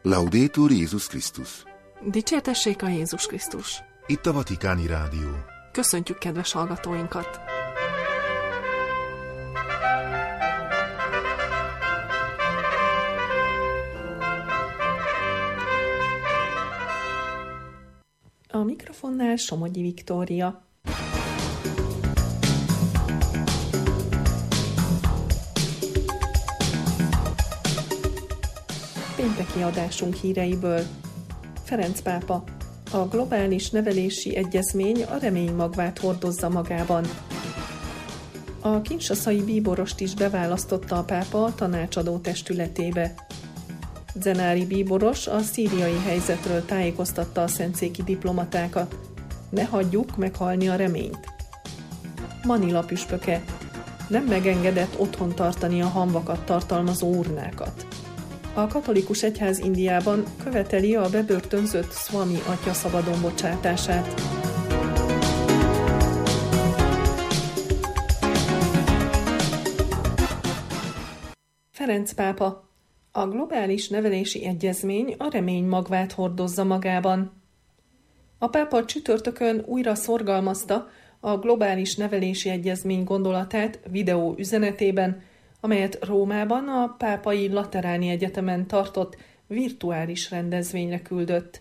Laudetur Jézus Krisztus. Dicsértessék a Jézus Krisztus. Itt a Vatikáni Rádió. Köszöntjük kedves hallgatóinkat! A mikrofonnál Somogyi Viktória. Pénteki adásunk híreiből. Ferenc pápa. A globális nevelési egyezmény a remény magvát hordozza magában. A kinshaszai bíborost is beválasztotta a pápa a tanácsadó testületébe. Zenári bíboros a szíriai helyzetről tájékoztatta a szentszéki diplomatákat. Ne hagyjuk meghalni a reményt. Manila püspöke. Nem megengedett otthon tartani a hamvakat tartalmazó urnákat. A katolikus egyház Indiában követeli a bebörtönzött Swami atya szabadon bocsátását. Ferenc pápa. A globális nevelési egyezmény a remény magvát hordozza magában. A pápa csütörtökön újra szorgalmazta a globális nevelési egyezmény gondolatát videó üzenetében, amelyet Rómában a Pápai Lateráni Egyetemen tartott virtuális rendezvényre küldött.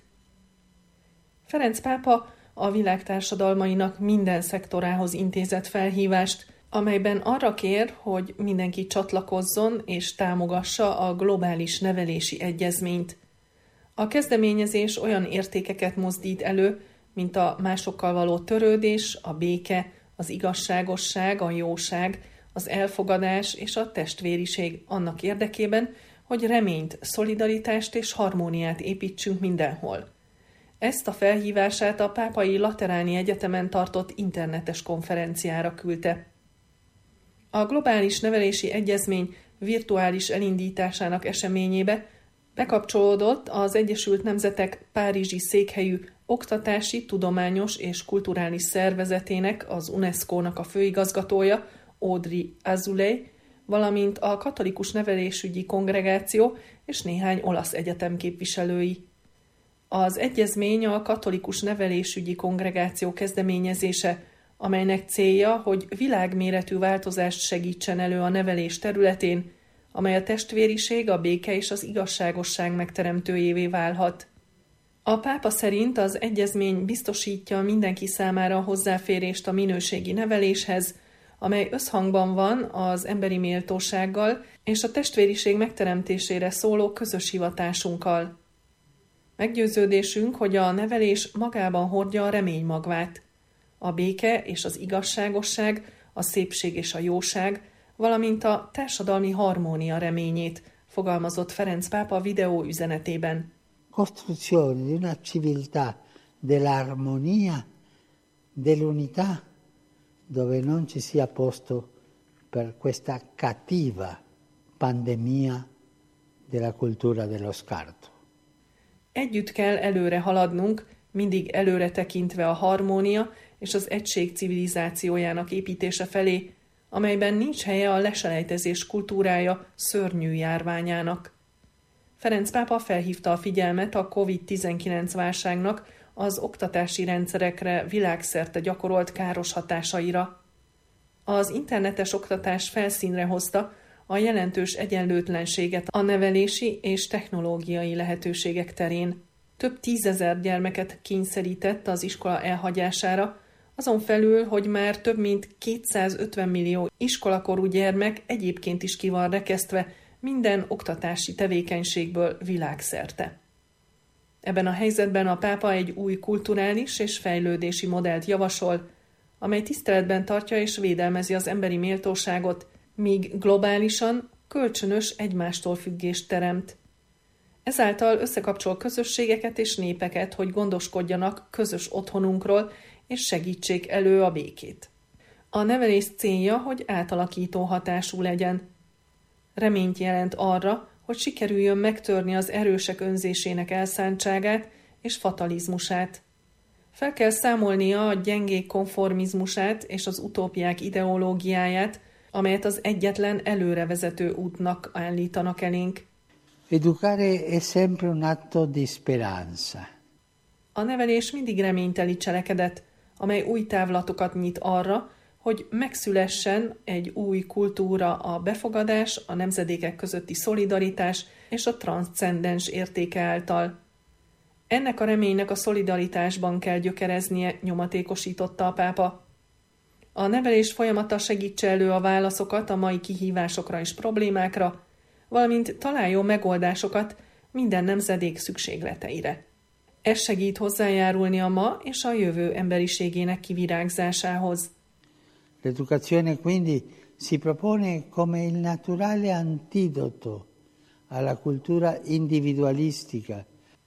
Ferenc pápa a világ társadalmainak minden szektorához intézett felhívást, amelyben arra kér, hogy mindenki csatlakozzon és támogassa a globális nevelési egyezményt. A kezdeményezés olyan értékeket mozdít elő, mint a másokkal való törődés, a béke, az igazságosság, a jóság, az elfogadás és a testvériség annak érdekében, hogy reményt, szolidaritást és harmóniát építsünk mindenhol. Ezt a felhívását a Pápai Lateráni Egyetemen tartott internetes konferenciára küldte. A globális nevelési egyezmény virtuális elindításának eseményébe bekapcsolódott az Egyesült Nemzetek párizsi székhelyű oktatási, tudományos és kulturális szervezetének, az UNESCO-nak a főigazgatója, Audrey Azoulay, valamint a Katolikus Nevelésügyi Kongregáció és néhány olasz egyetem képviselői. Az egyezmény a Katolikus Nevelésügyi Kongregáció kezdeményezése, amelynek célja, hogy világméretű változást segítsen elő a nevelés területén, amely a testvériség, a béke és az igazságosság megteremtőjévé válhat. A pápa szerint az egyezmény biztosítja mindenki számára a hozzáférést a minőségi neveléshez, amely összhangban van az emberi méltósággal és a testvériség megteremtésére szóló közös hivatásunkkal. Meggyőződésünk, hogy a nevelés magában hordja a remény magvát. A béke és az igazságosság, a szépség és a jóság, valamint a társadalmi harmónia reményét, fogalmazott Ferenc pápa videó üzenetében. Costruzione di una civiltà dell'armonia, dell'unità, dove non ci sia posto per questa cattiva pandemia della cultura dello scarto. Együtt kell előre haladnunk, mindig előre tekintve a harmónia és az egység civilizációjának építése felé, amelyben nincs helye a leselejtezés kultúrája szörnyű járványának. Ferenc pápa felhívta a figyelmet a COVID-19 válságnak az oktatási rendszerekre világszerte gyakorolt káros hatásaira. Az internetes oktatás felszínre hozta a jelentős egyenlőtlenséget a nevelési és technológiai lehetőségek terén. Több 10 000 gyermeket kényszerített az iskola elhagyására, azon felül, hogy már több mint 250 millió iskolakorú gyermek egyébként is ki van rekesztve minden oktatási tevékenységből világszerte. Ebben a helyzetben a pápa egy új kulturális és fejlődési modellt javasol, amely tiszteletben tartja és védelmezi az emberi méltóságot, míg globálisan kölcsönös egymástól függést teremt. Ezáltal összekapcsol közösségeket és népeket, hogy gondoskodjanak közös otthonunkról és segítsék elő a békét. A nevelés célja, hogy átalakító hatású legyen. Reményt jelent arra, hogy sikerüljön megtörni az erősek önzésének elszántságát és fatalizmusát. Fel kell számolnia a gyengék konformizmusát és az utópiák ideológiáját, amelyet az egyetlen előrevezető útnak állítanak elénk. Educare è sempre un atto di speranza. A nevelés mindig reményteli cselekedet, amely új távlatokat nyit arra, hogy megszülessen egy új kultúra, a befogadás, a nemzedékek közötti szolidaritás és a transzcendens értéke által. Ennek a reménynek a szolidaritásban kell gyökereznie, nyomatékosította a pápa. A nevelés folyamata segítse elő a válaszokat a mai kihívásokra és problémákra, valamint találjon megoldásokat minden nemzedék szükségleteire. Ez segít hozzájárulni a ma és a jövő emberiségének kivirágzásához. L'educazione quindi si propone come il naturale antidoto alla cultura individualistica.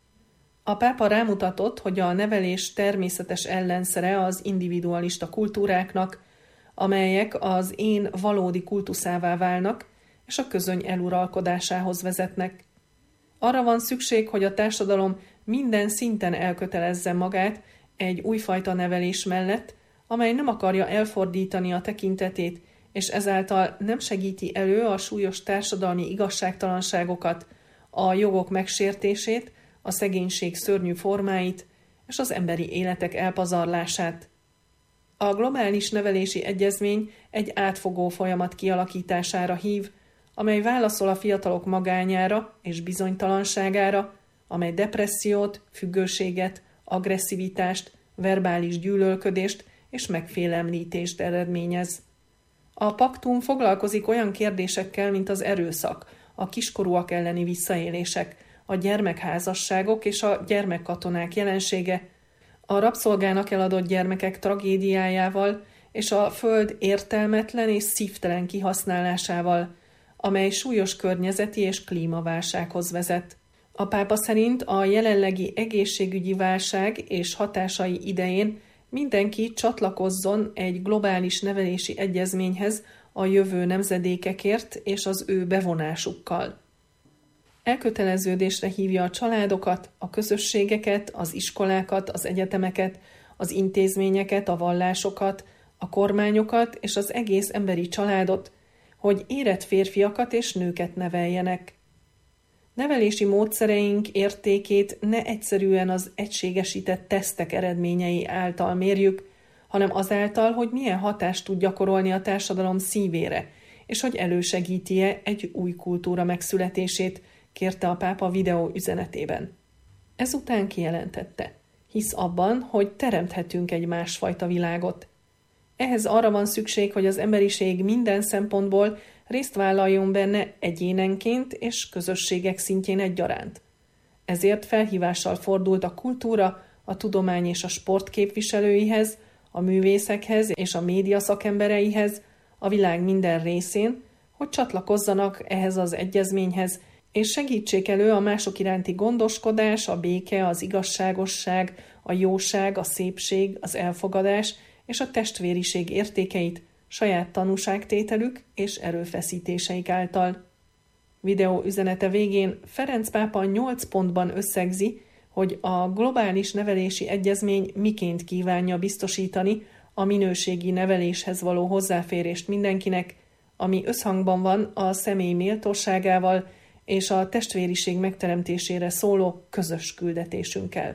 A pápa rámutatott, hogy a nevelés természetes ellenszere az individualista kultúráknak, amelyek az én valódi kultuszává válnak, és a közöny eluralkodásához vezetnek. Arra van szükség, hogy a társadalom minden szinten elkötelezze magát egy újfajta nevelés mellett, amely nem akarja elfordítani a tekintetét, és ezáltal nem segíti elő a súlyos társadalmi igazságtalanságokat, a jogok megsértését, a szegénység szörnyű formáit és az emberi életek elpazarlását. A globális nevelési egyezmény egy átfogó folyamat kialakítására hív, amely válaszol a fiatalok magányára és bizonytalanságára, amely depressziót, függőséget, agresszivitást, verbális gyűlölködést és megfélemlítést eredményez. A paktum foglalkozik olyan kérdésekkel, mint az erőszak, a kiskorúak elleni visszaélések, a gyermekházasságok és a gyermekkatonák jelensége, a rabszolgának eladott gyermekek tragédiájával és a föld értelmetlen és szívtelen kihasználásával, amely súlyos környezeti és klímaválsághoz vezet. A pápa szerint a jelenlegi egészségügyi válság és hatásai idején mindenki csatlakozzon egy globális nevelési egyezményhez a jövő nemzedékekért és az ő bevonásukkal. Elköteleződésre hívja a családokat, a közösségeket, az iskolákat, az egyetemeket, az intézményeket, a vallásokat, a kormányokat és az egész emberi családot, hogy érett férfiakat és nőket neveljenek. Nevelési módszereink értékét ne egyszerűen az egységesített tesztek eredményei által mérjük, hanem azáltal, hogy milyen hatást tud gyakorolni a társadalom szívére, és hogy elősegíti-e egy új kultúra megszületését, kérte a pápa videó üzenetében. Ezután kijelentette, hisz abban, hogy teremthetünk egy másfajta világot. Ehhez arra van szükség, hogy az emberiség minden szempontból részt vállaljon benne egyénenként és közösségek szintjén egyaránt. Ezért felhívással fordult a kultúra, a tudomány és a sport képviselőihez, a művészekhez és a média szakembereihez a világ minden részén, hogy csatlakozzanak ehhez az egyezményhez, és segítsék elő a mások iránti gondoskodás, a béke, az igazságosság, a jóság, a szépség, az elfogadás és a testvériség értékeit saját tanúságtételük és erőfeszítéseik által. Videó üzenete végén Ferenc pápa 8 pontban összegzi, hogy a globális nevelési egyezmény miként kívánja biztosítani a minőségi neveléshez való hozzáférést mindenkinek, ami összhangban van a személy méltóságával és a testvériség megteremtésére szóló közös küldetésünkkel.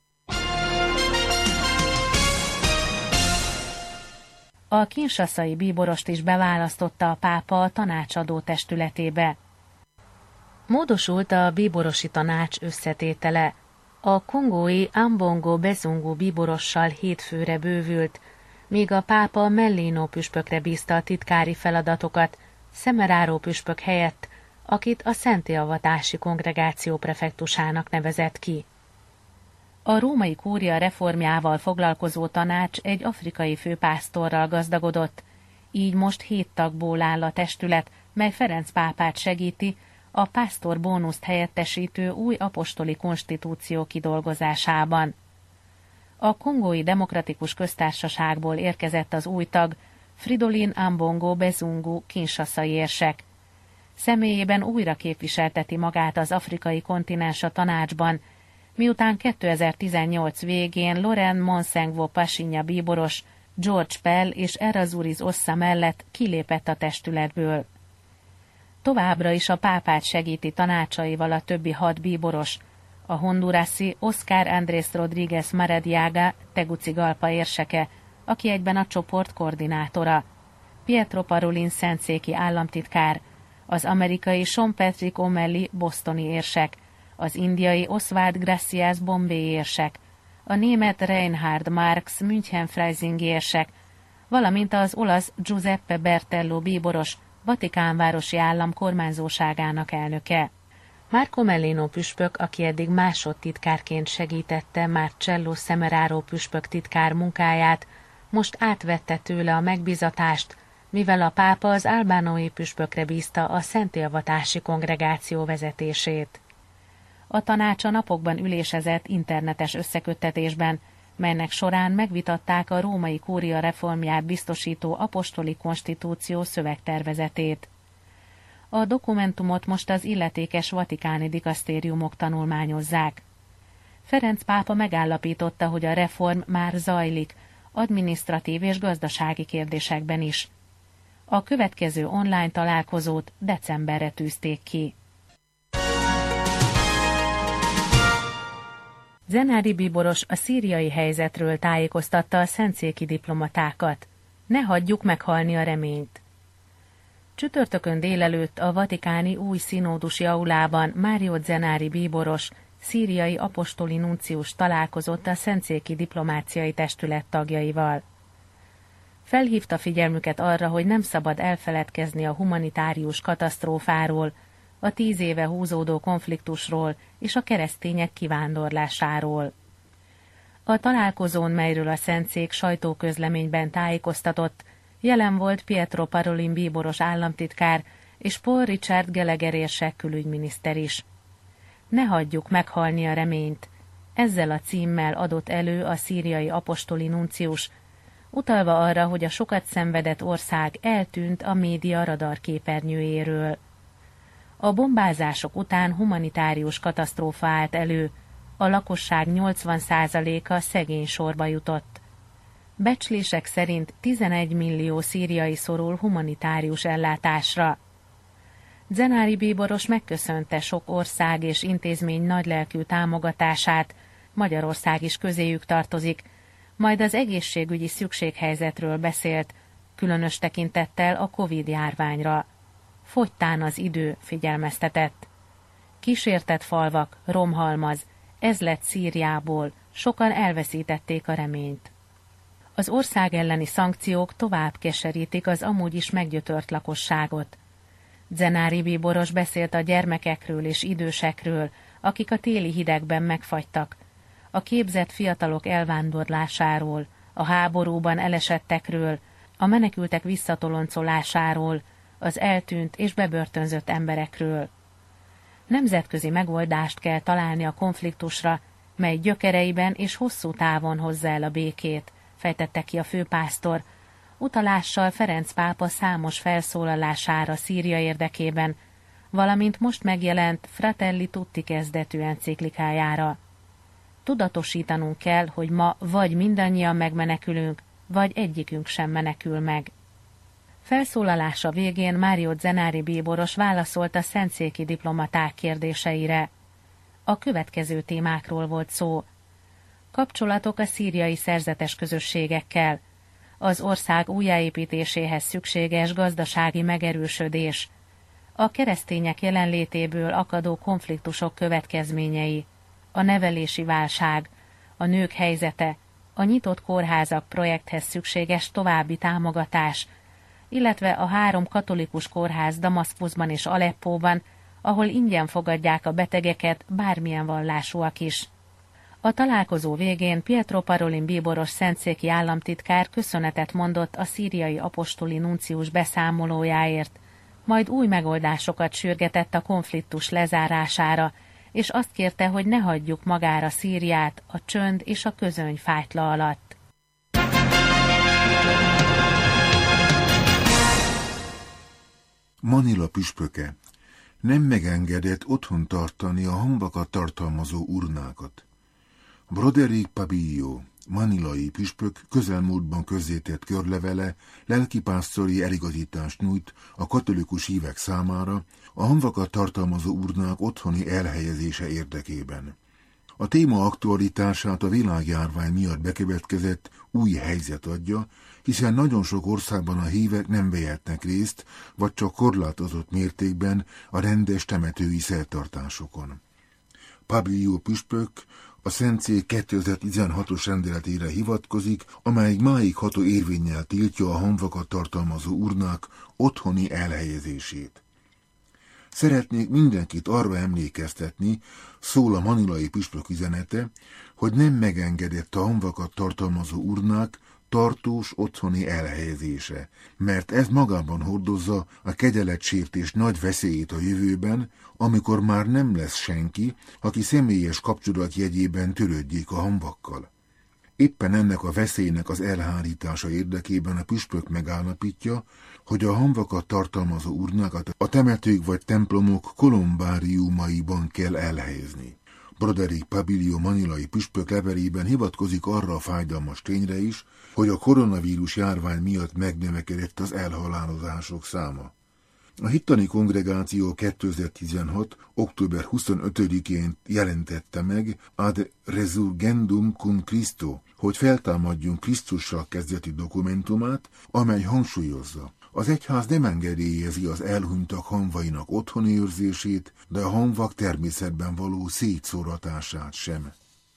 A kinshasai bíborost is beválasztotta a pápa a tanácsadó testületébe. Módosult a bíborosi tanács összetétele. A kongói Ambongo Bezungu bíborossal 7 főre bővült, míg a pápa Mellino püspökre bízta a titkári feladatokat, Semeraro püspök helyett, akit a Szentélavatási Kongregáció prefektusának nevezett ki. A római kúria reformjával foglalkozó tanács egy afrikai főpásztorral gazdagodott, így most 7 tagból áll a testület, mely Ferenc pápát segíti a pásztor bónuszt helyettesítő új apostoli konstitúció kidolgozásában. A Kongói Demokratikus Köztársaságból érkezett az új tag, Fridolin Ambongo Bezungu kinshasai érsek. Személyében újra képviselteti magát az afrikai kontinens a tanácsban, miután 2018 végén Laurent Monsengwo Pashinja bíboros, George Pell és Errazuriz Ossa mellett kilépett a testületből. Továbbra is a pápát segíti tanácsaival a többi 6 bíboros, a hondurászi Oscar Andrés Rodríguez Maradiaga Tegucigalpa érseke, aki egyben a csoport koordinátora, Pietro Parolin szentszéki államtitkár, az amerikai Sean Patrick O'Malley bostoni érsek, az indiai Oswald Gracias Bombay érsek, a német Reinhard Marx München Freising érsek, valamint az olasz Giuseppe Bertello bíboros, Vatikánvárosi állam kormányzóságának elnöke. Marco Mellino püspök, aki eddig másodtitkárként segítette Marcello Semeraro püspök titkár munkáját, most átvette tőle a megbízatást, mivel a pápa az albánói püspökre bízta a szentélvatási kongregáció vezetését. A tanács a napokban ülésezett internetes összeköttetésben, melynek során megvitatták a római kúria reformját biztosító apostoli konstitúció szövegtervezetét. A dokumentumot most az illetékes vatikáni dikasztériumok tanulmányozzák. Ferenc pápa megállapította, hogy a reform már zajlik, adminisztratív és gazdasági kérdésekben is. A következő online találkozót decemberre tűzték ki. Zenári bíboros a szíriai helyzetről tájékoztatta a szentszéki diplomatákat. Ne hagyjuk meghalni a reményt. Csütörtökön délelőtt a vatikáni új színódusi aulában Mário Zenári bíboros, szíriai apostoli nuncius találkozott a szentszéki diplomáciai testület tagjaival. Felhívta figyelmüket arra, hogy nem szabad elfeledkezni a humanitárius katasztrófáról, a 10 éve húzódó konfliktusról és a keresztények kivándorlásáról. A találkozón, melyről a szentszék sajtóközleményben tájékoztatott, jelen volt Pietro Parolin bíboros államtitkár és Paul Richard Gallagher érsek külügyminiszter is. Ne hagyjuk meghalni a reményt, ezzel a címmel adott elő a szíriai apostoli nuncius, utalva arra, hogy a sokat szenvedett ország eltűnt a média radarképernyőjéről. A bombázások után humanitárius katasztrófa állt elő, a lakosság 80%-a szegény sorba jutott. Becslések szerint 11 millió szíriai szorul humanitárius ellátásra. Zenári bíboros megköszönte sok ország és intézmény nagylelkű támogatását, Magyarország is közéjük tartozik, majd az egészségügyi szükséghelyzetről beszélt, különös tekintettel a Covid-járványra. Fogytán az idő, figyelmeztetett. Kísértett falvak, romhalmaz, ez lett Szíriából, sokan elveszítették a reményt. Az ország elleni szankciók tovább keserítik az amúgy is meggyötört lakosságot. Zenári bíboros beszélt a gyermekekről és idősekről, akik a téli hidegben megfagytak, a képzett fiatalok elvándorlásáról, a háborúban elesettekről, a menekültek visszatoloncolásáról, az eltűnt és bebörtönzött emberekről. Nemzetközi megoldást kell találni a konfliktusra, mely gyökereiben és hosszú távon hozza el a békét, fejtette ki a főpásztor, utalással Ferenc pápa számos felszólalására Szíria érdekében, valamint most megjelent Fratelli Tutti kezdetű enciklikájára. Tudatosítanunk kell, hogy ma vagy mindannyian megmenekülünk, vagy egyikünk sem menekül meg. Felszólalása végén Mário Zenári bíboros válaszolt a szentszéki diplomaták kérdéseire. A következő témákról volt szó. Kapcsolatok a szíriai szerzetes közösségekkel, az ország újjáépítéséhez szükséges gazdasági megerősödés, a keresztények jelenlétéből akadó konfliktusok következményei, a nevelési válság, a nők helyzete, a nyitott kórházak projekthez szükséges további támogatás, illetve a 3 katolikus kórház Damaszkuszban és Aleppóban, ahol ingyen fogadják a betegeket, bármilyen vallásúak is. A találkozó végén Pietro Parolin bíboros szentszéki államtitkár köszönetet mondott a szíriai apostoli nuncius beszámolójáért, majd új megoldásokat sürgetett a konfliktus lezárására, és azt kérte, hogy ne hagyjuk magára Szíriát a csönd és a közöny fájtla alatt. Manila püspöke nem megengedett otthon tartani a hamvakat tartalmazó urnákat. Broderick Pabillo, manilai püspök közelmúltban közzétett körlevele lelkipásztori eligazítást nyújt a katolikus hívek számára a hamvakat tartalmazó urnák otthoni elhelyezése érdekében. A téma aktualitását a világjárvány miatt bekövetkezett új helyzet adja, hiszen nagyon sok országban a hívek nem vehetnek részt, vagy csak korlátozott mértékben a rendes temetői szertartásokon. Pabilio püspök a Szentszék 2016-os rendeletére hivatkozik, amely máig ható érvénnyel tiltja a hamvakat tartalmazó urnák otthoni elhelyezését. Szeretnék mindenkit arra emlékeztetni, szól a manilai püspök üzenete, hogy nem megengedett a hamvakat tartalmazó urnák tartós otthoni elhelyezése, mert ez magában hordozza a kegyeletsértés nagy veszélyét a jövőben, amikor már nem lesz senki, aki személyes kapcsolat jegyében törődjék a hamvakkal. Éppen ennek a veszélynek az elhárítása érdekében a püspök megállapítja, hogy a hamvakat tartalmazó urnákat a temetők vagy templomok kolumbáriumaiban kell elhelyezni. Broderick Pabilio manilai püspök levelében hivatkozik arra a fájdalmas tényre is, hogy a koronavírus járvány miatt megnövekedett az elhalálozások száma. A hittani kongregáció 2016. október 25-én jelentette meg ad resurgendum cum Christo, hogy feltámadjunk Krisztussal kezdeti dokumentumát, amely hangsúlyozza: az egyház nem engedélyezi az elhunytak hamvainak otthoni őrzését, de a hamvak természetben való szétszóratását sem.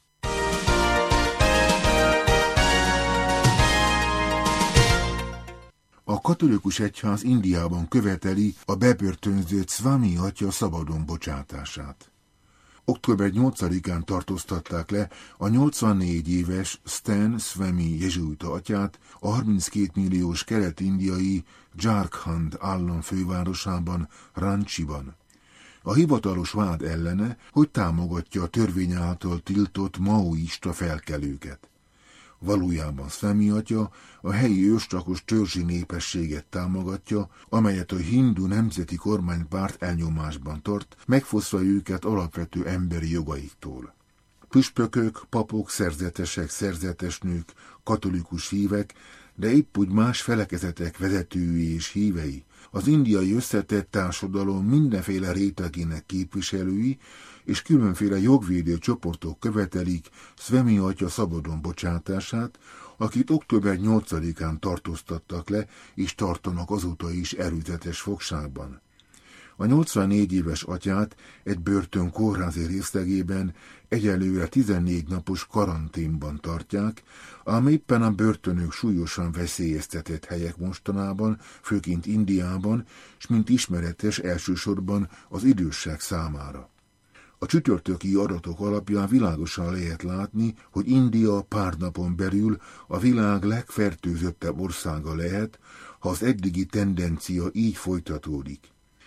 A katolikus egyház Indiában követeli a bebörtönzött Swami atya szabadon bocsátását. Október 8-án tartóztatták le a 84 éves Stan Swami jezsuita atyát a 32 milliós kelet-indiai Jharkhand állam fővárosában, Ranchiban. A hivatalos vád ellene, hogy támogatja a törvény által tiltott maoista felkelőket. Valójában Swami atya a helyi ősrakos törzsi népességet támogatja, amelyet a hindu nemzeti kormánypárt elnyomásban tart, megfosztva őket alapvető emberi jogaiktól. Püspökök, papok, szerzetesek, szerzetesnők, katolikus hívek, de épp úgy más felekezetek vezetői és hívei, az indiai összetett társadalom mindenféle rétegének képviselői és különféle jogvédő csoportok követelik Swami atya szabadon bocsátását, akit október 8-án tartóztattak le és tartanak azóta is előzetes fogságban. A 84 éves atyát egy börtön kórházi részlegében egyelőre 14 napos karanténban tartják, ám éppen a börtönök súlyosan veszélyeztetett helyek mostanában, főként Indiában, s mint ismeretes elsősorban az idősek számára. A csütörtöki adatok alapján világosan lehet látni, hogy India pár napon belül a világ legfertőzöttebb országa lehet, ha az eddigi tendencia így folytatódik.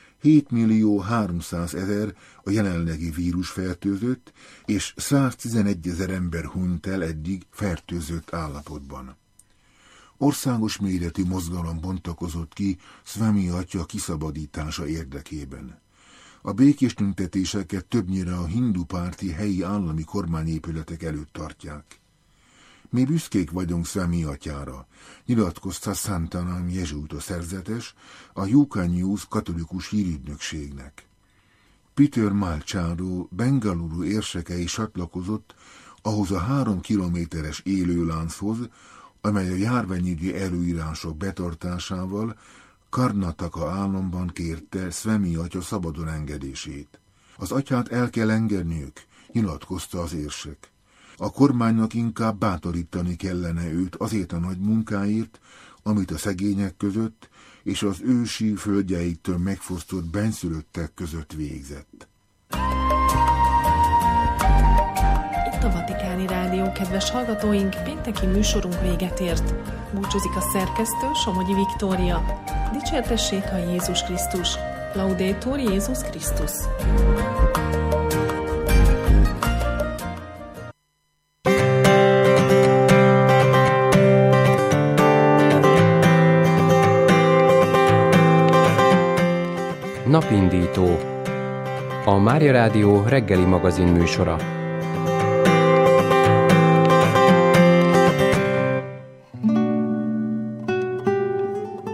7.300.000 a jelenlegi vírusfertőzött, és 111.000 ember hunyt el eddig fertőzött állapotban. Országos méretű mozgalom bontakozott ki Swami atya kiszabadítása érdekében. A békés tüntetéseket többnyire a hindu párti helyi állami kormányépületek előtt tartják. Mi büszkék vagyunk Swami atyára, nyilatkozta Santanam jezsuita szerzetes a UK News katolikus hírügynökségnek. Peter Malcsáró, Bengaluru érseke is csatlakozott ahhoz a 3 kilométeres élőlánchoz, amely a járványügyi előírások betartásával Karnataka államban kérte Swami atya szabadon engedését. Az atyát el kell engedniük, nyilatkozta az érsek. A kormánynak inkább bátorítani kellene őt azért a nagy munkáért, amit a szegények között és az ősi földjeitől megfosztott benszülöttek között végzett. Itt a Vatikáni Rádió, kedves hallgatóink, pénteki műsorunk véget ért. Búcsúzik a szerkesztő, Somogyi Viktória. Dicsértessék a Jézus Krisztus! Laudetur Jézus Krisztus! Napindító. A Mária Rádió reggeli magazin műsora.